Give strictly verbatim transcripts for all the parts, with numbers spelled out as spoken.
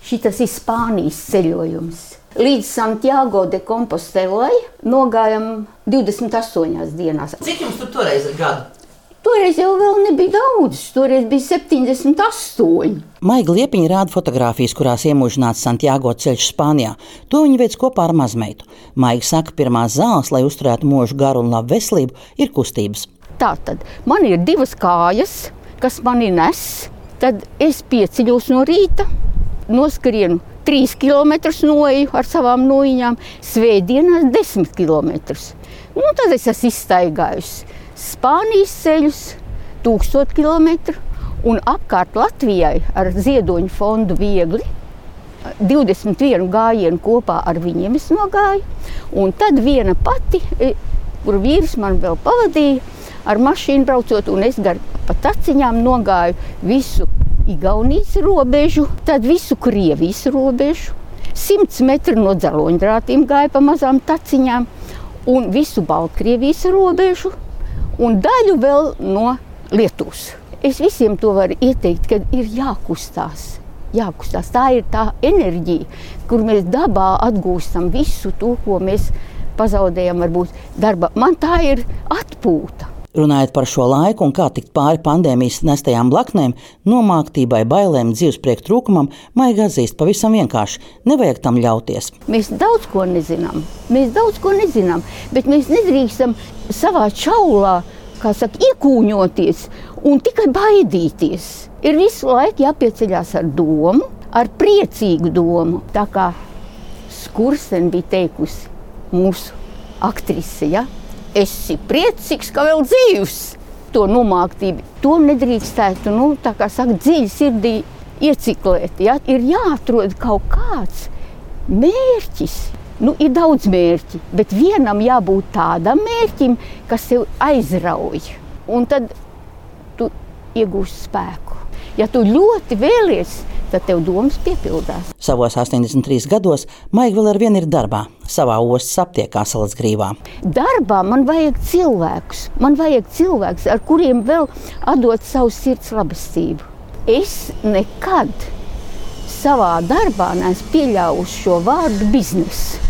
Šitas ir Spānijas ceļojums. Līdz Santiago de Compostelai nogājam divdesmit astoņās dienās. Cik jums tur toreiz ir gadu? Toreiz jau vēl nebija daudz, toreiz bija septiņdesmit astoņi. Maiga Liepiņa rāda fotogrāfijas, kurās iemūžināts Santiago ceļš Spānijā. To viņa veic kopā ar mazmeitu. Maiga saka, pirmās zāles, lai uzturētu mūžu garu un labu veselību, ir kustības. Tātad man ir divas kājas, kas mani nes. Tad es pieceļos no rīta, noskrienu trīs kilometrus noeju ar savām noiņām, svētdienās desmit kilometrus. Nu, tad es esmu izstaigājusi Spānijas ceļus, tūkstošu kilometru, un apkārt Latvijai ar Ziedoņu fondu viegli. divdesmit vienu gājienu kopā ar viņiem es nogāju, un tad viena pati, kur vīrs man vēl pavadīja, ar mašīnu braucot, un es gar pa taciņām nogāju visu Igaunijas robežu, tad visu Krievijas robežu, simts metru no dzeloņdrātīm gāju pa mazām taciņām, un visu Baltkrievijas robežu, un daļu vēl no Lietuvas. Es visiem to varu ieteikt, ka ir jākustās. Jākustās. Tā ir tā enerģija, kur mēs dabā atgūstam visu to, ko mēs pazaudējam varbūt darba. Man tā ir atpūta. Runājot par šo laiku un kā tikt pāri pandēmijas nestajām blaknēm, nomāktībai, bailēm, dzīvesprieka trūkumam, Maiga atzīst pavisam vienkārši. Nevajag tam ļauties. Mēs daudz ko nezinām. Mēs daudz ko nezinām, bet mēs nedrīkstam savā čaulā, kā saka, iekūņoties un tikai baidīties. Ir visu laiku jāpieceļās ar domu, ar priecīgu domu. Tā kā Skursten bija teikusi, mūsu aktrise, ja? Esi priecīgs, ka vēl dzīvs. To nomāktību, to nedrīkstētu, nu, tā kā saka, dziļi sirdī ieciklēt. Ja? Ir jāatrod kaut kāds mērķis. Nu, ir daudz mērķi, bet vienam jābūt tādam mērķim, kas tev aizrauj. Un tad tu iegūsi spēku. Ja tu ļoti vēlies, tad tev domas piepildās. Savos astoņdesmit trīs gados Maiga vēl ar vienu ir darbā, savā ostas aptiekā Salacgrīvā. Darbā man vajag cilvēkus, man vajag cilvēkus, ar kuriem vēl atdot savu sirds labestību. Es nekad savā darbā neesmu pieļāvusi šo vārdu biznesa.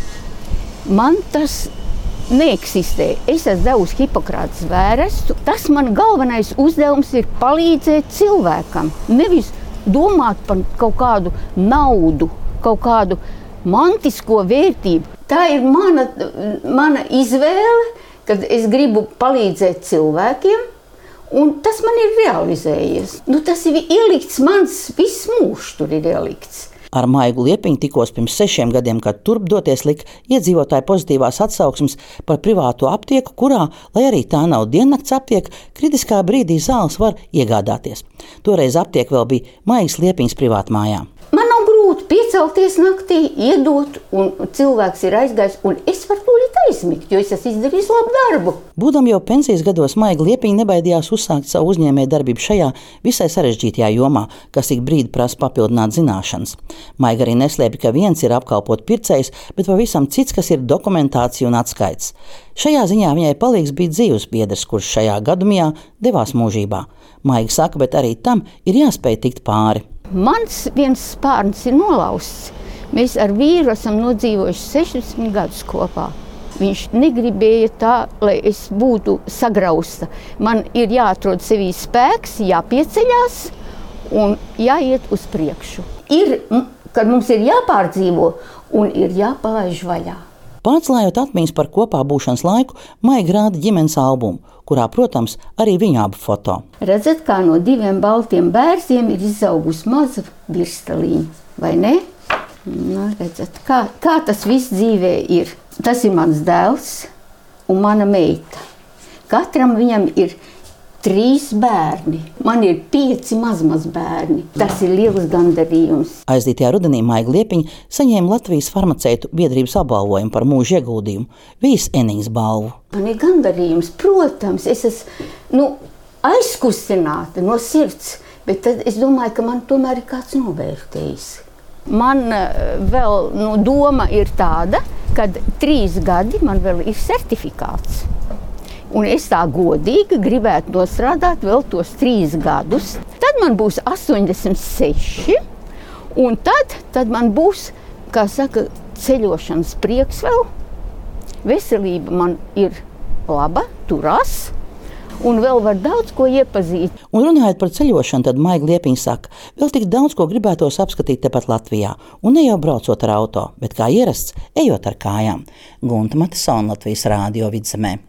Man tas neeksistē. Es esmu devusi Hipokrāta zvērestu. Tas man galvenais uzdevums ir palīdzēt cilvēkam. Nevis domāt par kaut kādu naudu, kaut kādu mantisko vērtību. Tā ir mana, mana izvēle, kad es gribu palīdzēt cilvēkiem, un tas man ir realizējies. Nu, tas ir ielikts, mans viss mūžs tur ir ielikts. Ar Maigu Liepiņu tikos pirms sešiem gadiem, kad turp doties lika iedzīvotāju pozitīvās atsauksmes par privāto aptieku, kurā, lai arī tā nav diennakts aptieka, kritiskā brīdī zāles var iegādāties. Toreiz aptieka vēl bija Maigas Liepiņas privātmājā. Man nav grūti piecelties naktī, iedot, un cilvēks ir aizgājis, un es varu tūlīt aizmigt, jo es esmu izdarījis labu darbu. Būdam jau pensijas gados, Maiga Liepiņa nebaidījās uzsākt savu uzņēmēju darbību šajā visai sarežģītajā jomā, kas ik brīdi prasa papildināt zināšanas. Maiga arī neslēpj, ka viens ir apkalpot pircējs, bet pavisam cits, kas ir dokumentācija un atskaits. Šajā ziņā viņai palīgs bija dzīves biedrs, kurš šajā gadumijā devās mūžībā. Maiga saka, bet arī tam ir jāspēj tikt pāri. Mans viens spārns ir nolausts. Mēs ar vīru esam nodzīvojuši sešdesmit gadus kopā. Viņš negribēja tā, lai es būtu sagrausta. Man ir jāatrod sevī spēks, jāpieceļās un jāiet uz priekšu. Ir, kad mums ir jāpārdzīvo un ir jāpalaiž vaļā. Pārcēlājot atmiņas par kopā būšanas laiku, Maiga rāda ģimenes albumu, kurā, protams, arī viņa abu foto. Redzat, kā no diviem baltiem bērziem ir izaugusi maza virstaliņa, vai ne? Nu, redzat, kā, kā tas viss dzīvē ir. Tas ir mans dēls un mana meita. Katram viņam ir trīs bērni. Man ir pieci mazmaz bērni. Tas ir liels gandarījums. Aizdītajā rudenī Maiga Liepiņa saņēma Latvijas farmaceitu biedrības apbalvojumu par mūža ieguldījumu, Vijas Eniņas balvu. Man ir gandarījums, protams, es esmu nu, aizkustināta no sirds, bet tad es domāju, ka man tomēr ir kāds novērtējis. Man vēl nu, doma ir tāda, kad trīs gadi man vēl ir certifikāts. Un es tā godīgi gribētu nostrādāt vēl tos trīs gadus. Tad man būs astoņdesmit seši, Un tad, tad man būs, kā saka, ceļošanas prieks vēl. Veselība man ir laba, turās. Un vēl var daudz ko iepazīt. Un runājot par ceļošanu, tad Maiga Liepiņa saka, vēl tik daudz ko gribētos apskatīt tepat Latvijā. Un ne jau braucot ar auto, bet kā ierasts, ejot ar kājām. Gunta Matisona, Latvijas Rādio Vidzemē.